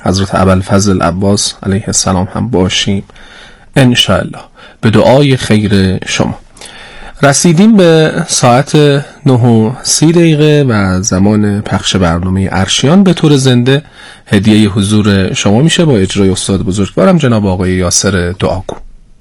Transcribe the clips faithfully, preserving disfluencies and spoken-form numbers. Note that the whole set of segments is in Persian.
حضرت ابوالفضل عباس علیه السلام هم باشیم انشاءالله به دعای خیر شما. رسیدیم به ساعت نه و سی دقیقه و زمان پخش برنامه ارشیان به طور زنده هدیه حضور شما میشه با اجرای استاد بزرگوارم جناب آقای یاسر دعاگو.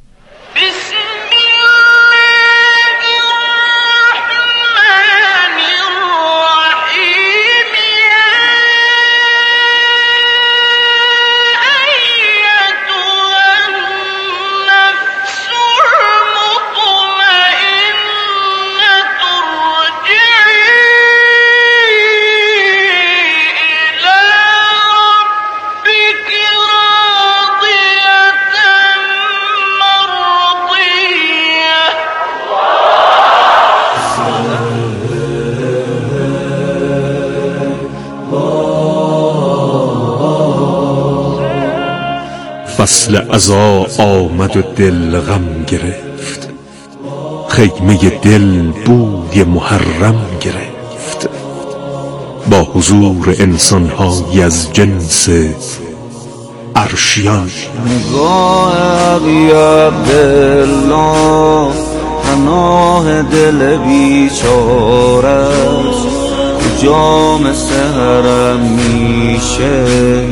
فصل عزا آمد و دل غم گرفت، خیمه دل بوی محرم گرفت. با حضور انسان‌های از جنس ارشیان. نگاه ابی عبدالله پناه دل بیچارش، جام سحرم میشه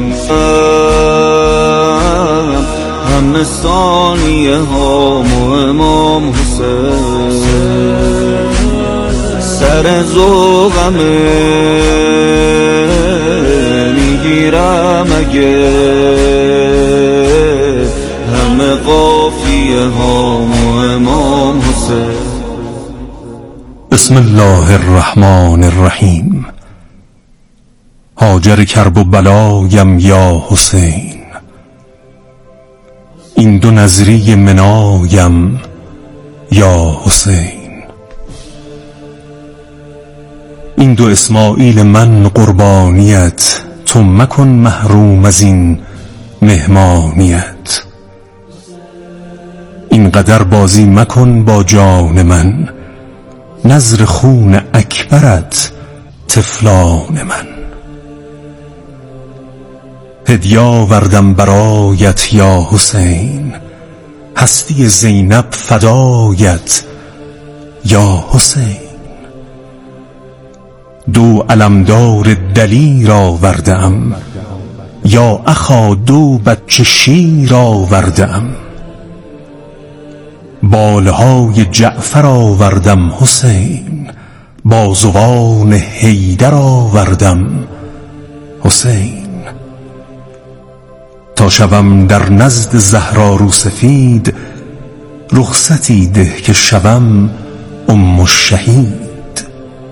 همه ثانیه ها مو امام حسین. سر ذوقمه میگیرم اگه همه قافیه ها مو امام حسین. بسم الله الرحمن الرحیم. هاجر کرب و بلایم یا حسین، این دو نظری منایم یا حسین. این دو اسماعیل من قربانیت، تو مکن محروم از این مهمانیت. این قدر بازی مکن با جان من، نظر خون اکبرت طفلان من. هدیه آوردم برایت یا حسین، هستی زینب فدایت یا حسین. دو علمدار دلیر آوردم یا اخا، دو بچه شیر آوردم. بالهای جعفر آوردم حسین، بازوان حیدر آوردم حسین. تا شوم در نزد زهرا روسفید، رخصتی ده که شوم ام الشهید.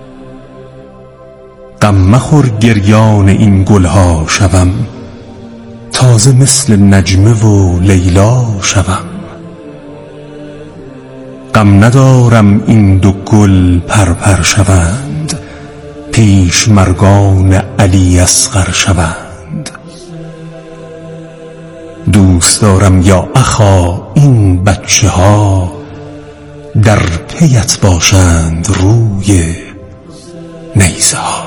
غم مخور گریان این گلها شوم، تازه مثل نجمه و لیلا شوم. غم ندارم این دو گل پرپر شوند، پیش مرگان علی اصغر شوند. دوست دارم یا اخا این بچه ها، در پیت باشند روی نیزه ها.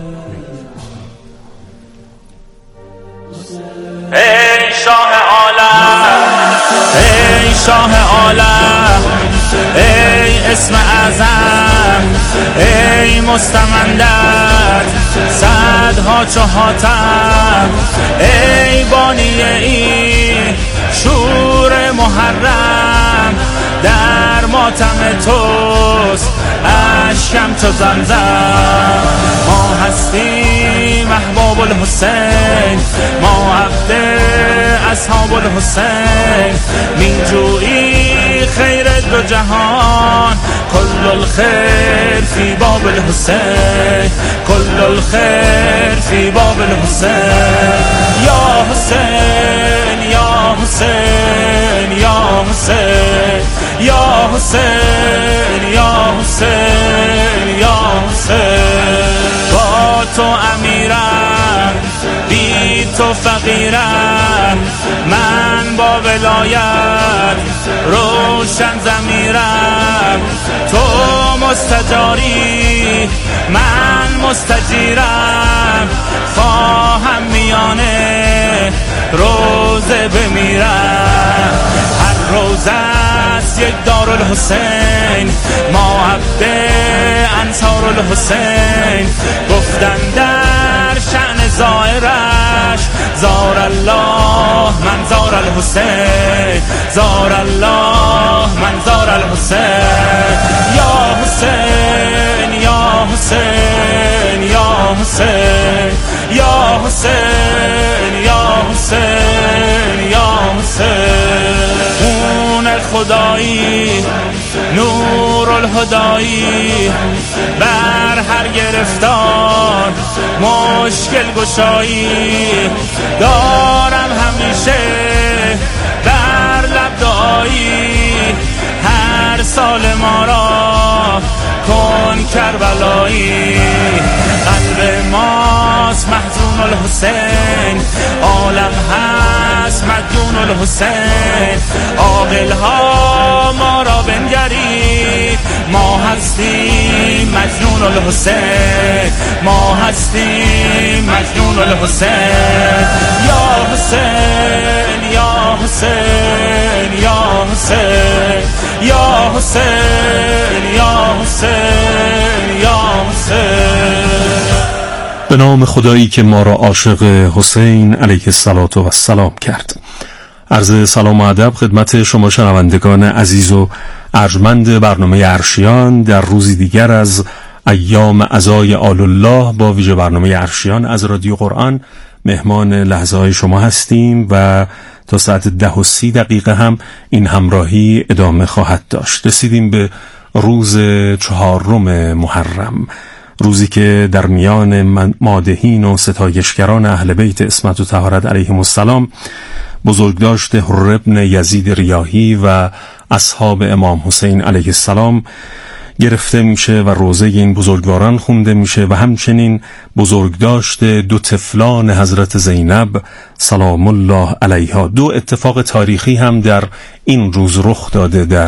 ای شاه عالم، ای شاه عالم، ای اسم اعظم، ای مستمندت صدها چو حاتم. ای بانی این شور محرم، در ماتم توست اشکم چو زمزم. ما هستیم احباب الحسین، ما عبد اصحاب الحسین. می جویی خیر دو جهان، کل الخیر فی باب الحسین، کل الخیر فی باب الحسین. یا حسین یا حسین یا حسین یا حسین یا حسین یا حسین. با تو امیرم بی تو فقیرم، من با ولایت روشن ضمیرم. تو مستجاری من مستجیرم، خواهم میانه روزه بمیرم. هر روز است یک دارالحسین، ما عبد انصار الحسین. گفتن در شأن زائرش زار الله من زار الحسین، زار الله من زار الحسین. یا حسین یا حسین یا حسین یا حسین یا حسین یا حسین. خون خدایی نور الهدایی بر هر گرفتار مشکل گشایی. دارم همیشه بر لب دعایی، هر سال ما را کن کربلایی. قلب ماست محزون الحسین، عالم هست مدیون الحسین. عاقل ها ما را بنگرید، ما هستیم مجنون الحسین، ما هستیم مجنون الحسین. یا حسین یا حسین یا حسین یا حسین یا حسین یا حسین. به نام خدایی که ما را عاشق حسین علیه السلام کرد. عرض سلام و ادب خدمت شما شنوندگان عزیز و ارجمند برنامه عرشیان در روزی دیگر از ایام عزای آل الله با ویژه برنامه عرشیان از رادیو قرآن مهمان لحظه های شما هستیم و تا ساعت ده و سی دقیقه هم این همراهی ادامه خواهد داشت. رسیدیم به روز چهارم محرم، روزی که در میان مادحین و ستایشگران اهل بیت عصمت و طهارت علیهم السلام بزرگداشت حر ابن یزید ریاحی و اصحاب امام حسین علیه السلام گرفته میشه و روزه این بزرگواران خونده میشه و همچنین بزرگداشت دو طفلان حضرت زینب سلام الله علیها. دو اتفاق تاریخی هم در این روز رخ داده، در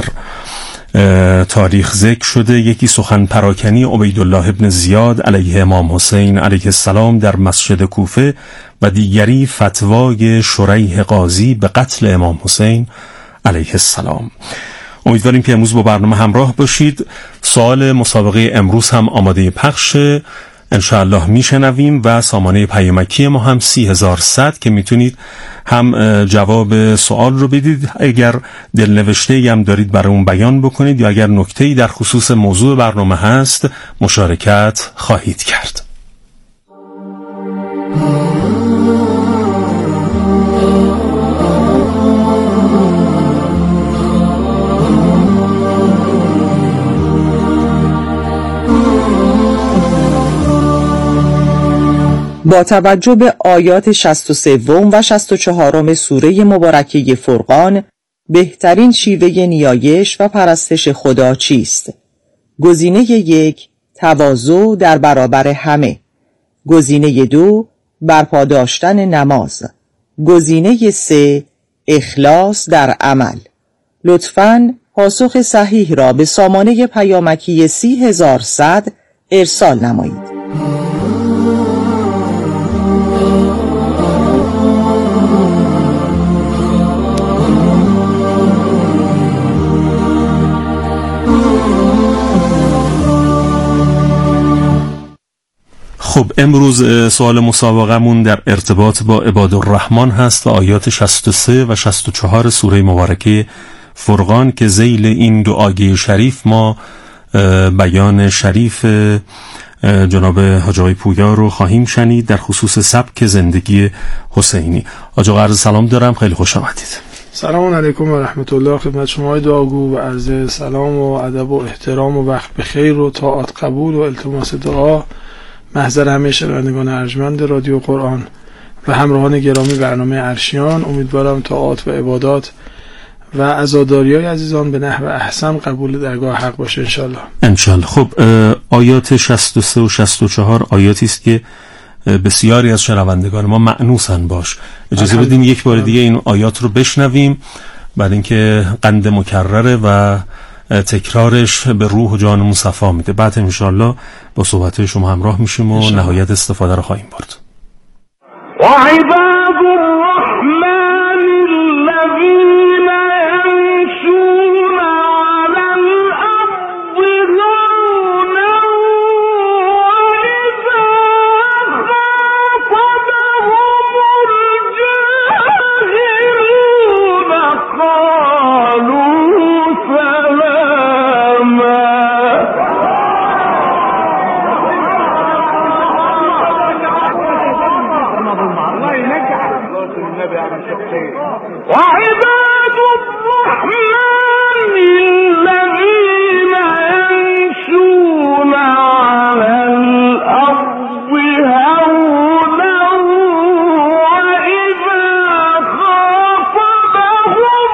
تاریخ ذکر شده. یکی سخن پراکنی عبیدالله ابن زیاد علیه امام حسین علیه السلام در مسجد کوفه و دیگری فتوای شریح قاضی به قتل امام حسین علیه السلام. امیدواریم که امروز با برنامه همراه باشید. سوال مسابقه امروز هم آماده پخشه، انشاءالله میشنویم و سامانه پیامکی ما هم سی هزار و صد که میتونید هم جواب سوال رو بدید، اگر دلنوشته‌ای هم دارید برای اون بیان بکنید یا اگر نکته‌ای در خصوص موضوع برنامه هست مشارکت خواهید کرد. با توجه به آیات شصت و سه و شصت و چهار سوره مبارکه فرقان، بهترین شیوه نیایش و پرستش خدا چیست؟ گزینه یک، تواضع در برابر همه. گزینه دو، برپا داشتن نماز. گزینه سه، اخلاص در عمل. لطفاً پاسخ صحیح را به سامانه پیامکی سی هزار و صد ارسال نمایید. خب امروز سوال مسابقمون در ارتباط با عبادالرحمن هست و آیات شصت و سه و شصت و چهار سوره مبارکه فرقان که ذیل این دو آیه شریف ما بیان شریف جناب حاج آقای پویا رو خواهیم شنید در خصوص سبک زندگی حسینی. حاج آقا عرض سلام دارم، خیلی خوش آمدید. سلام علیکم و رحمت الله خدمت شما دعاگو و عرض سلام و ادب و احترام و وقت بخیر و طاعت قبول و التماس دعا محضر همه شنوندگان ارجمند رادیو قرآن و همراهان گرامی برنامه عرشیان. امیدوارم طاعات و عبادات و عزاداریای عزیزان به نحو احسن قبول درگاه حق باشه انشالله انشالله. خب آیات شصت و سه و شصت و چهار آیاتی است که بسیاری از شنوندگان ما مأنوسن باش. اجازه بدیم یک بار دیگه این آیات رو بشنویم بعد اینکه قند مکرره و تکرارش به روح و جان مصطفی میده. بعد انشالله با صحبت شما همراه میشیم و نهایت استفاده رو خواهیم برد. وعباد الرحمن وعباد الرحمن الذين يمشون على الأرض هونا وإذا خاطبهم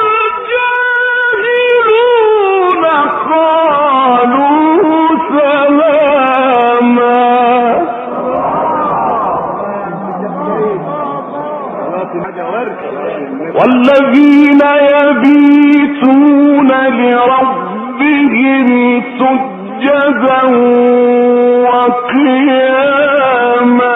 الجاهلون قالوا سلاما. والذين يبيتون لربهم سجدا وقياما.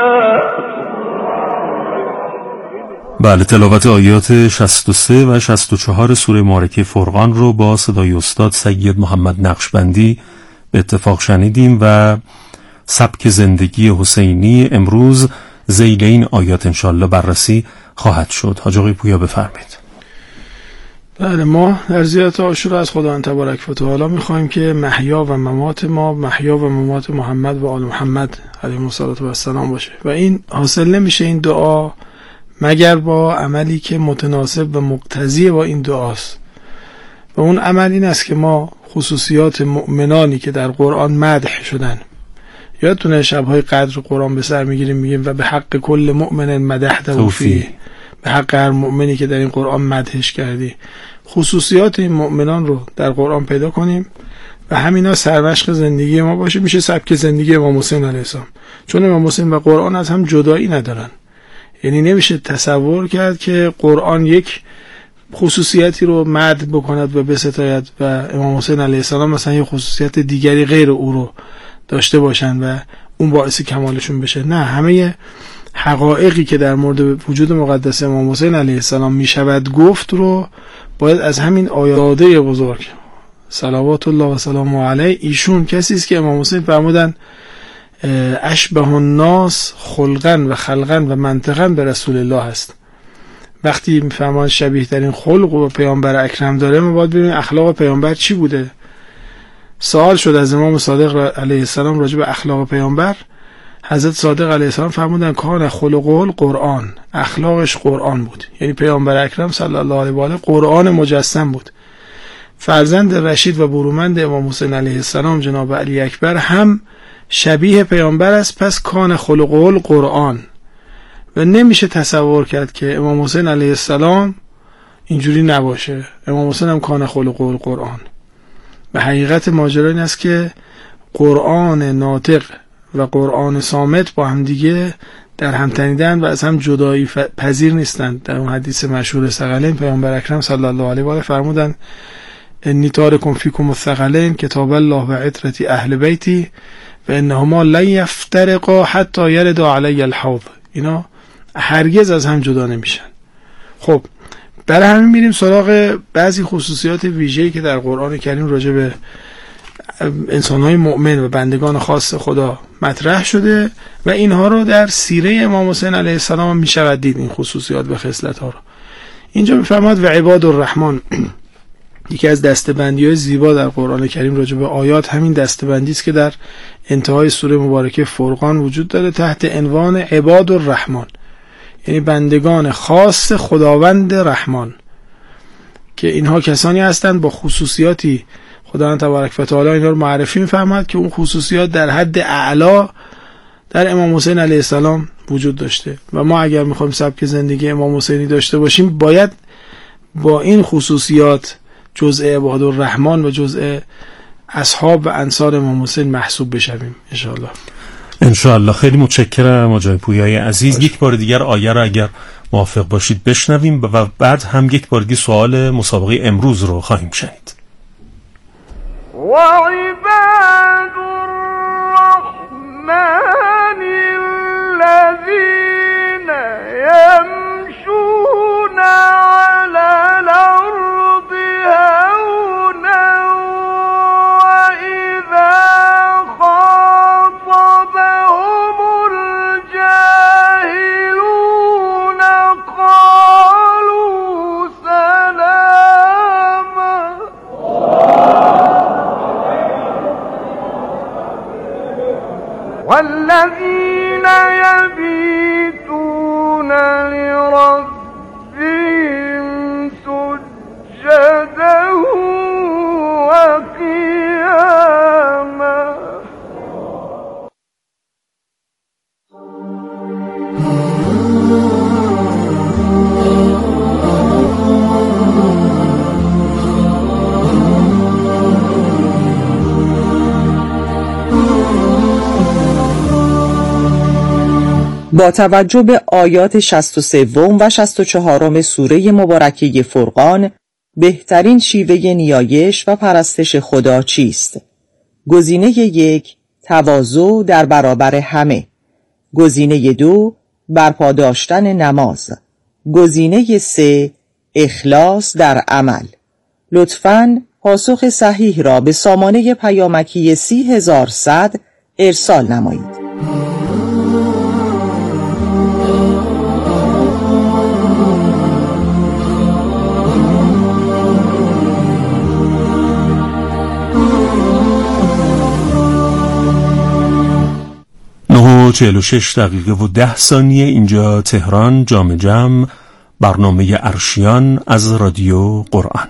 بله، تلاوت آیات شصت و سه و شصت و چهار سوره مبارکه فرقان رو با صدای استاد سید محمد نقشبندی به اتفاق شنیدیم و سبک زندگی حسینی امروز ذیل این آیات انشالله بررسی خواهد شد. حاج آقای پویا بفرمایید. بله، ما در زیارت عاشورا از خداوند تبارک و تعالی می‌خوایم که محیا و ممات ما محیا و ممات محمد و آل محمد علیهم السلام باشه و این حاصل نمیشه این دعا مگر با عملی که متناسب و مقتضی با این دعاست و اون عمل این است که ما خصوصیات مؤمنانی که در قرآن مدح شدن، یادتونه شب‌های قدر قرآن به سر میگیریم میگیم و به حق کل مؤمن مدحته فیه، به حق هر مؤمنی که در این قرآن مدحش کردی، خصوصیات این مؤمنان رو در قرآن پیدا کنیم و همینا سرمشق زندگی ما باشه. میشه سبک زندگی امام حسین علیه السلام، چون امام حسین و قرآن از هم جدایی ندارن. یعنی نمیشه تصور کرد که قرآن یک خصوصیتی رو مدح بکند و بستاید و امام حسین علیه السلام مثلا یک خصوصیت دیگری غیر او رو داشته باشن و اون باعث کمالشون بشه. نه، همه حقایقی که در مورد وجود مقدس امام حسین علیه السلام میشود گفت رو باید از همین آیاته بزرگ صلوات الله و سلام علیه، ایشون کسی است که امام حسین فرمودن اشبه الناس خلقا و خلقا و منطقا به رسول الله هست. وقتی میفهمن شبیه ترین خلق و پیامبر اکرم داره، ما باید ببینیم اخلاق پیامبر چی بوده. سوال شد از امام صادق علیه السلام راجع به اخلاق پیامبر. حضرت صادق علیه السلام فرمودن کان خلقه القرآن، اخلاقش قرآن بود. یعنی پیامبر اکرم صلی الله علیه و آله قرآن مجسم بود. فرزند رشید و برومند امام حسین علیه السلام جناب علی اکبر هم شبیه پیامبر است، پس کان خلقه القرآن. و نمیشه تصور کرد که امام حسین علیه السلام اینجوری نباشه. امام حسین هم کان خلقه القرآن. و حقیقت ماجرا این است که قرآن ناطق و قرآن صامت با هم دیگه در هم تنیدن و از هم جدایی پذیر نیستند. در اون حدیث مشهور ثقلین پیامبر اکرم صلی الله علیه و آله فرمودند انی تارکم فیکم الثقلین کتاب الله و عترتی اهل بیتی و انهما لا یفترقا حتی یرد علی الحوض. اینا هرگز از هم جدا نمیشن. خب برای همین میریم سراغ بعضی خصوصیات ویژه‌ای که در قرآن کریم راجع به انسان‌های مؤمن و بندگان خاص خدا مطرح شده و اینها رو در سیره امام حسین علیه السلام میشود دید، این خصوصیات و خصلت‌ها رو. اینجا می‌فرماد و عباد الرحمن، یکی از دسته‌بندی‌های زیبا در قرآن کریم راجع به آیات همین دسته‌بندی است که در انتهای سوره مبارکه فرقان وجود داره تحت عنوان عباد الرحمن، یعنی بندگان خاص خداوند رحمان، که اینها کسانی هستند با خصوصیاتی خداوند تبارک و تعالی اینا رو معرفی می‌فرماد که اون خصوصیات در حد اعلا در امام حسین علیه السلام وجود داشته و ما اگر می‌خوایم سبک زندگی امام حسینی داشته باشیم باید با این خصوصیات جزء عباد الرحمن و جزء اصحاب و انصار امام حسین محسوب بشویم ان شاء الله. ان شاء الله. خیلی متشکرم آقای پویای عزیز. باش. یک بار دیگر آیه را اگر موافق باشید بشنویم و بعد هم یک بار دیگه سوال مسابقه امروز رو خواهیم شنید. وعباد الرحمن الذين يمشون على الأرض هونا وإذا خاطبهم الجاهلون قالوا سلاما. والذين با توجه به آیات شصت و سه و شصت و چهار سوره مبارکه فرقان، بهترین شیوه نیایش و پرستش خدا چیست؟ گزینه یک، تواضع در برابر همه. گزینه دو، برپا داشتن نماز. گزینه سه، اخلاص در عمل. لطفاً پاسخ صحیح را به سامانه پیامکی سی هزار صد ارسال نمایید. نه و چهل و شش دقیقه و ده ثانیه اینجا تهران، جام جم، برنامه عرشیان از رادیو قرآن.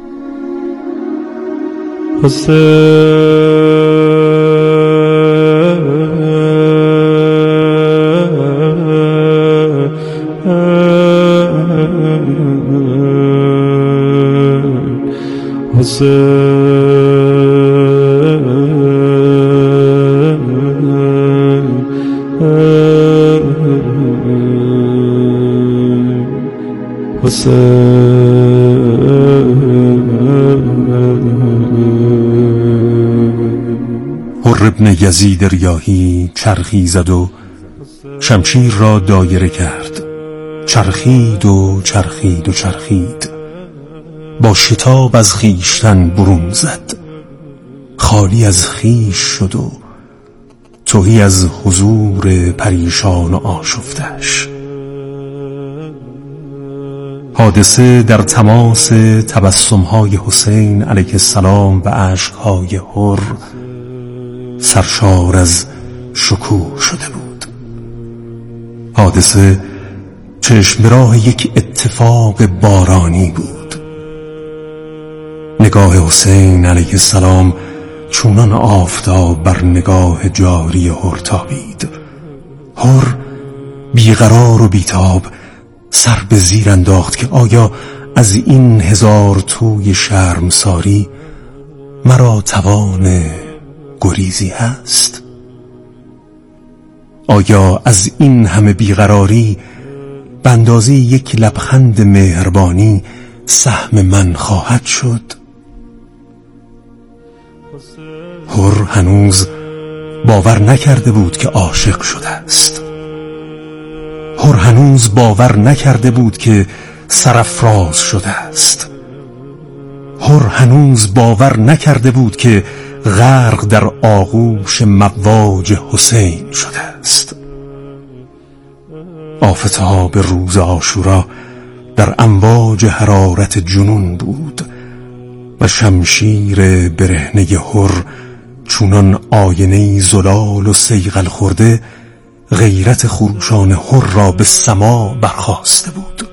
حر ابن یزید ریاحی چرخی زد و شمشیر را دایره کرد، چرخید و چرخید و چرخید، با شتاب از خیشتن برون زد، خالی از خیش شد و تهی از حضور پریشان و آشفتش. حادثه در تماس تبسم‌های حسین علیه السلام و اشک‌های حر سرشار از شکوه شده بود. حادثه چشمراه یک اتفاق بارانی بود. نگاه حسین علیه السلام چونان آفتاب بر نگاه جاری حر تابید. حر بیقرار و بیتاب سر به زیر انداخت که آیا از این هزار توی شرمساری مرا توان گریزی هست؟ آیا از این همه بیقراری به اندازه یک لبخند مهربانی سهم من خواهد شد؟ حر هنوز باور نکرده بود که عاشق شده است. حر هنوز باور نکرده بود که سرافراز شده است. حر هنوز باور نکرده بود که غرق در آغوش مواج حسین شده است. آفتاب روز عاشورا در امواج حرارت جنون بود و شمشیر برهنه حر چونان آینه زلال و صیقل خورده غیرت خروشان حر را به سما برخاسته بود.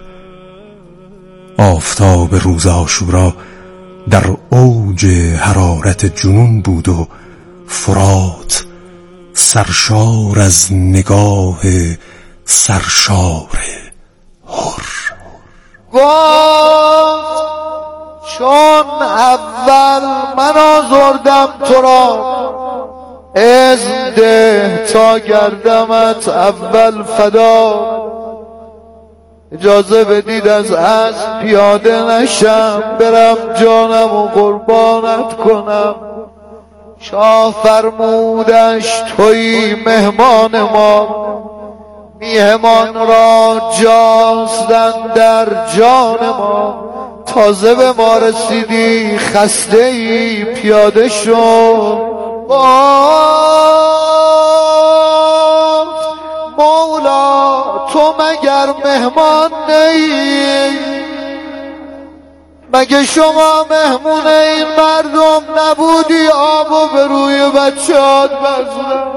آفتاب روز عاشورا در اوج حرارت جنون بود و فرات سرشار از نگاه سرشار حر. گفت چون اول من آزردم تو را، اذن ده تا گردمت اول فدا. اجازه بدید از اسب پیاده نشم، برم جانم و قربانت کنم. شاه فرمودش تویی مهمان ما، میهمان را جاستن در جان ما. تازه به ما رسیدی خسته ای پیاده شد. مولا تو مگر مهمان نی؟ مگه شما مهمون این مردم نبودی؟ آبو به روی بچه‌ات بزن.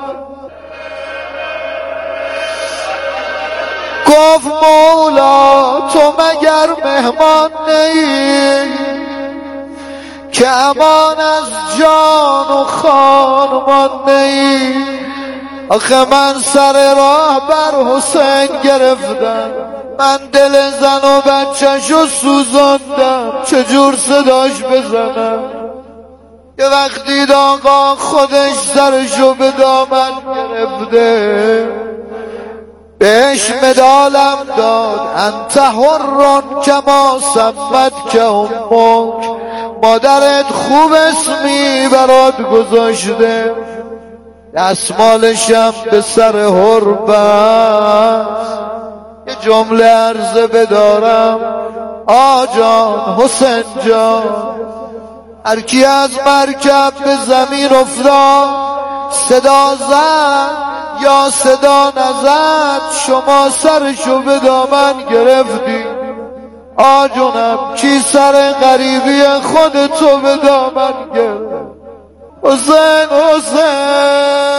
گفت مولا تو مگر مهمان نی که امان از جان و خانمان نی؟ آخه من سر راه بر حسین گرفتم، من دل زن و بچه‌شو سوزاندم، چجور صداش بزنم که وقتی آقا خودش سرشو به دامن گرفته؟ بهش مدالم داد انت حرون کما سمت که امک، مادرت خوب اسمی برات گذاشته، دستمالشم به سر حر بست. یه جمله عرضه بدارم آجان حسین جان، هر کی از مرکب به زمین افتاد صدا زد یا صدا نزد، شما سرشو به دامن گرفتی. آجونم کی سر غریبی خودتو به دامن گرفت؟ حسین حسین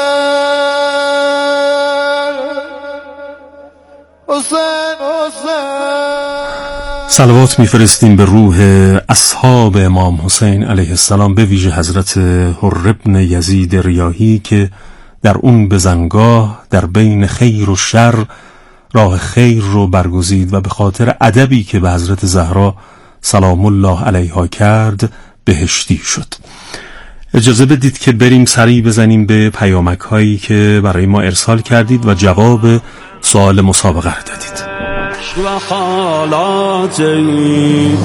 حسین حسین. صلوات میفرستیم به روح اصحاب امام حسین علیه السلام، به ویژه حضرت حر ابن یزید ریاحی که در اون بزنگاه در بین خیر و شر راه خیر رو برگزید و به خاطر ادبی که به حضرت زهرا سلام الله علیها کرد بهشتی شد. اجازه بدید که بریم سری بزنیم به پیامک هایی که برای ما ارسال کردید و جواب سوال مسابقه رو دادید. و خالاتی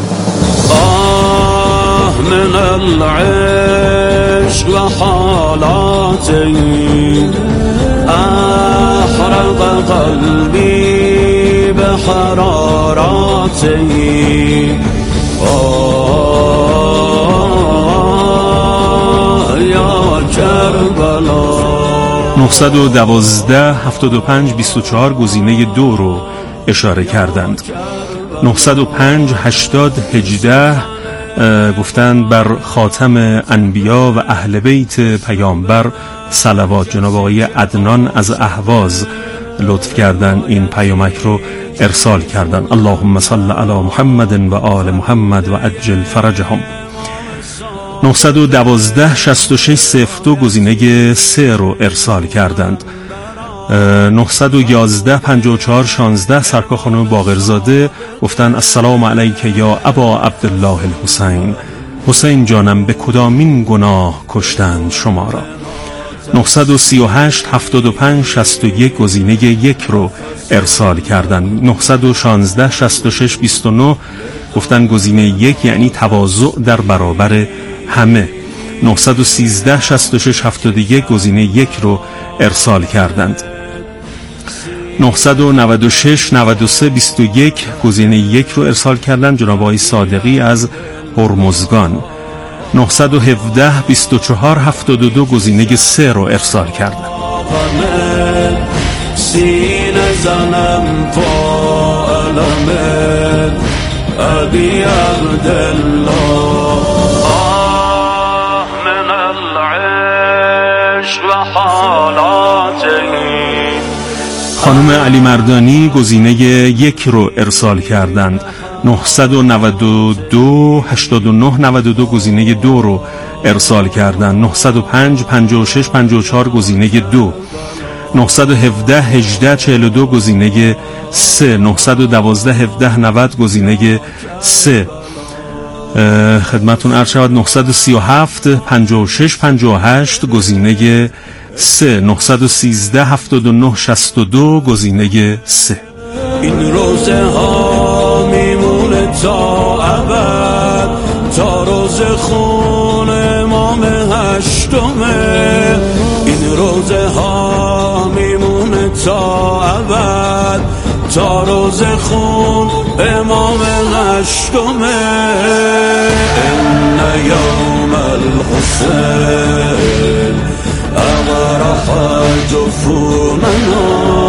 آه من العشق و خالاتی احرق قلبی به حراراتی آه یا کربلا. نه یک دو هفتاد و پنج بیست و چهار گزینه دو رو اشاره کردند. نه صفر پنج هشتاد هجده گفتند بر خاتم انبیا و اهل بیت پیامبر صلوات. جناب آقای عدنان از اهواز لطف کردن این پیامک رو ارسال کردن. اللهم صل علی محمد و آل محمد و عجل فرجهم. نه یک دو شصت و شش صفر دو گزینه سه رو ارسال کردند. نه یک یک پنجاه و چهار شانزده سرکار خانم باقرزاده گفتن السلام علیک یا ابا عبدالله الحسین، حسین جانم به کدامین گناه کشتند شما را. نه سه هشت هفتاد و پنج شصت و یک گزینه یک رو ارسال کردند. نه یک شش شصت و شش بیست و نه گفتن گزینه یک یعنی تواضع در برابر همه. نه یک سه شصت و شش هفتاد و یک گزینه یک رو ارسال کردند. نه نه شش نود و سه بیست و یک گزینه یک رو ارسال کردند. جناب آقای صادقی از هرمزگان. نه یک هفت بیست و چهار هفتاد و دو گزینه سه رو ارسال کردند. سینه زنم فعلم ابی عبدالله آه من العشق و حالاته. خانم علی مردانی گزینه یک رو ارسال کردند. نه نه دو هشتاد و نه نود و دو گزینه دو رو ارسال کردند. نه صفر پنج پنجاه و شش پنجاه و چهار گزینه دو. نه یک هفت هجده چهل و دو گزینه سه. نه یک دو هفده نود گزینه سه. خدمتون عرض شود. نه سه هفت پنجاه و شش پنجاه و هشت گزینه سه. نه سیزده هفتاد و نه شصت و دو گزینه سه. این روزه ها میمونه تا ابد، تا روز خون امام هشتمه. این روزه ها میمونه تا ابد، تا روز خون امام هشتمه. ان یوم الحسین اغرق جفوننا،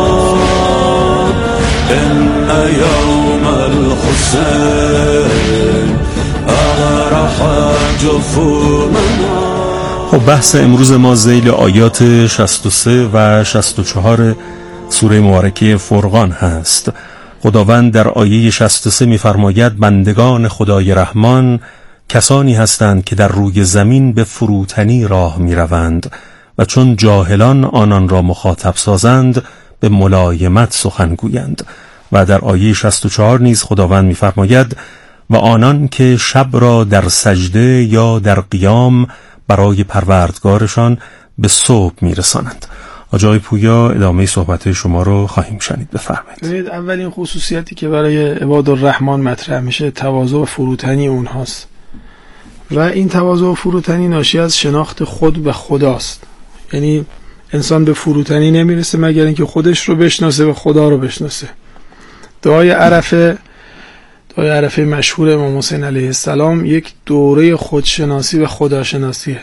ان یوم الحسین اغرق جفوننا. خب بحث امروز ما ذیل آیات شصت و سه و شصت و چهار سوره مبارکه فرقان هست. خداوند در آیه شصت و سه می‌فرماید بندگان خدای رحمان کسانی هستند که در روی زمین به فروتنی راه می‌روند و چون جاهلان آنان را مخاطب سازند به ملایمت سخن گویند. و در آیه شصت و چهار نیز خداوند می‌فرماید و آنان که شب را در سجده یا در قیام برای پروردگارشان به صبح میرسانند. آقای پویا ادامه صحبت شما رو خواهیم شنید. بفرمایید. اولین خصوصیتی که برای عباد الرحمن مطرح میشه تواضع و فروتنی اونهاست و این تواضع و فروتنی ناشی از شناخت خود به خداست. یعنی انسان به فروتنی نمیرسه مگر اینکه خودش رو بشناسه و خدا رو بشناسه. دعای عرفه دعای عرفه مشهور امام حسین علیه السلام یک دوره خودشناسی و خداشناسیه.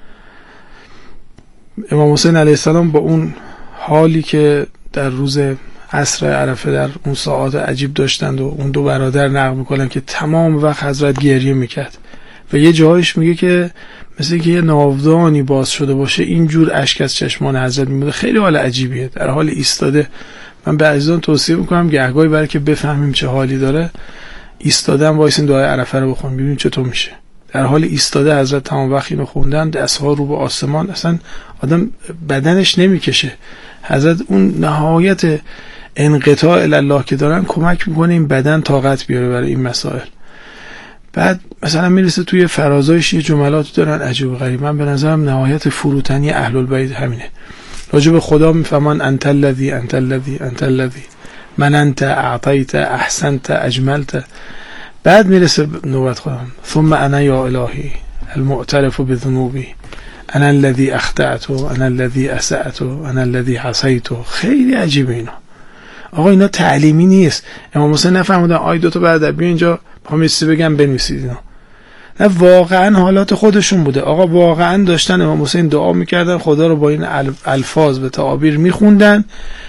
امام حسین علیه السلام با اون حالی که در روز عصر عرفه در اون ساعات عجیب داشتند و اون دو برادر نقل میکنن که تمام وقت حضرت گریه میکرد و یه جایش میگه که مثل که یه ناودانی باز شده باشه اینجور اشک از چشمان حضرت میمونه. خیلی حال عجیبیه، در حال ایستاده. من به عزیزان توصیه میکنم گهگاهی برای که بفهمیم چه حالی داره ایستادن وایسین دعای عرفه رو بخونیم ببینیم چطور میشه. در حال ایستاده حضرت تمام وقت اینو خوندن، دستها رو به آسمان، اصلا آدم بدنش نمیکشه. حضرت اون نهایت انقطاع الله که دارن کمک میکنه این بدن طاقت بیاره برای این مسائل. بعد مثلا میرسه توی فرازایش یه جملات دارن عجیب و غریب. من به نظرم نهایت فروتنی اهل البیت همینه. راجع به خدا میفهمن انت الذی انت الذی انت الذی من انت اعطیت احسنت اجملت. بعد میرسه نوبت خودم ثم انا یا الهی المعترف بذنوبی انا الذی اخطأت انا الذی اسأت انا الذی عصیت. خیلی عجیبه اینا. آقا اینا تعلیمی نیست. امام حسین نفهمیدن آی دو تا برادر بیا اینجا پامیسی بگم بنویسید اینا. نه، واقعا حالات خودشون بوده. آقا واقعا داشتن امام حسین دعا میکردن، خدا رو با این الفاظ به تعابیر میخوندن.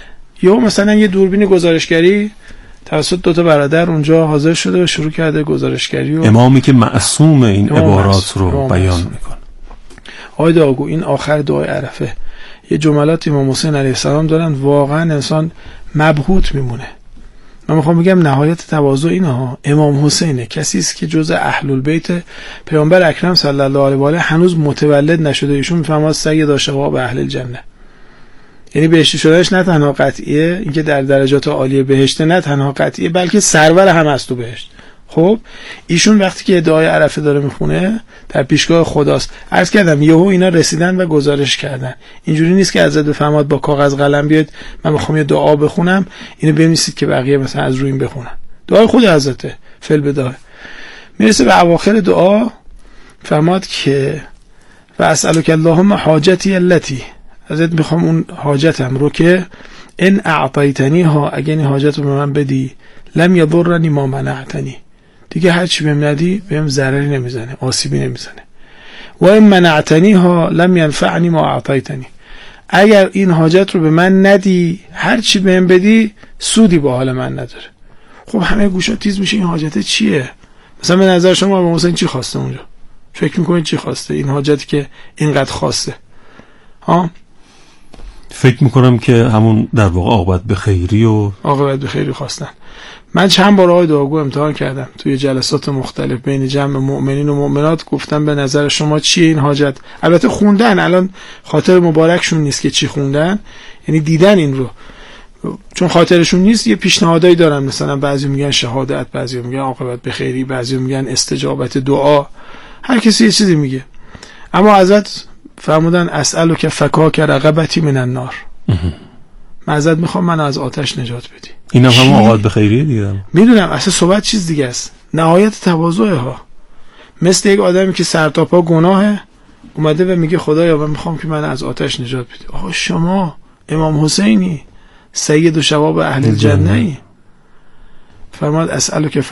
یا مثلا یه دوربین گزارشگری توسط دو تا برادر اونجا حاضر شده و شروع کرده گزارشگری و امامی که معصوم این عبارات رو بیان میکنه. آقای داغو این آخر دعای عرفه یه جملات امام حسین علیه السلام دارن واقعا انسان مبهوت میمونه. من میخوام بگم نهایت تواضع اینه ها. امام حسینه، کسی است که جزء اهل البیت پیامبر اکرم صلی الله علیه و آله هنوز متولد نشده. ایشون میفهمه سید شباب اهل الجنه. یعنی بهشتی شدنش نه تنها قطعیه، اینکه در درجات عالی بهشت نه تنها قطعیه بلکه سرور هم است تو بهشت. خب ایشون وقتی که دعای عرفه داره میخونه در پیشگاه خداست. عرض کردم یهو اینا رسیدن و گزارش کردن. اینجوری نیست که حضرت بفرماد با کاغذ قلم بیاد من میخوام یه دعا بخونم اینو بنویسید که بقیه مثلا از روی این بخونن. دعای خود حضرته فل بدای. میرسه به اواخر دعا فرماد که و اسالک اللهم حاجتی التی، حضرت میخوام اون حاجتم رو که ان اعطیتنی ها، اگه این حاجت رو به من بدی لم یضرنی ما منعتنی، دیگه هر چی بهم ندی بهم ضرری نمیزنه، آسیبی نمیزنه. و ان منعتنی ها لم ینفعنی ما اعطیتنی، اگر این حاجت رو به من ندی هر چی بهم بدی سودی با حال من نداره. خب همه گوشا تیز میشه این حاجت چیه؟ مثلا به نظر شما امام حسین چی خواسته اونجا؟ فکر میکنید چی خواسته این حاجتی که اینقدر خواسته؟ ها فکر میکنم که همون در واقع عاقبت به خیری و عاقبت به خیری خواستن. من چند بار آقای دعاگو امتحان کردم توی جلسات مختلف بین جمع مؤمنین و مؤمنات، گفتم به نظر شما چیه این حاجت؟ البته خوندن، الان خاطر مبارکشون نیست که چی خوندن، یعنی دیدن این رو، چون خاطرشون نیست یه پیشنهادایی دارن. مثلا بعضی میگن شهادت، بعضی میگن عاقبت به خیری، بعضی میگن استجابت دعا، هر کسی یه چیزی میگه. اما حضرت فرمودن اسألک فکاک رقبتی من النار، من ازت میخوام من از آتش نجات بدی. اینم هم عاقبت به خیریه دیگه. میدونم اصلا صحبت چیز دیگه است. نهایت تواضع ها مثل یک آدمی که سر تا پا گناهه اومده و میگه خدایا من میخوام که من از آتش نجات بدی. آقا شما امام حسینی سید و شباب اهل الجنه ای، فرماد اسألک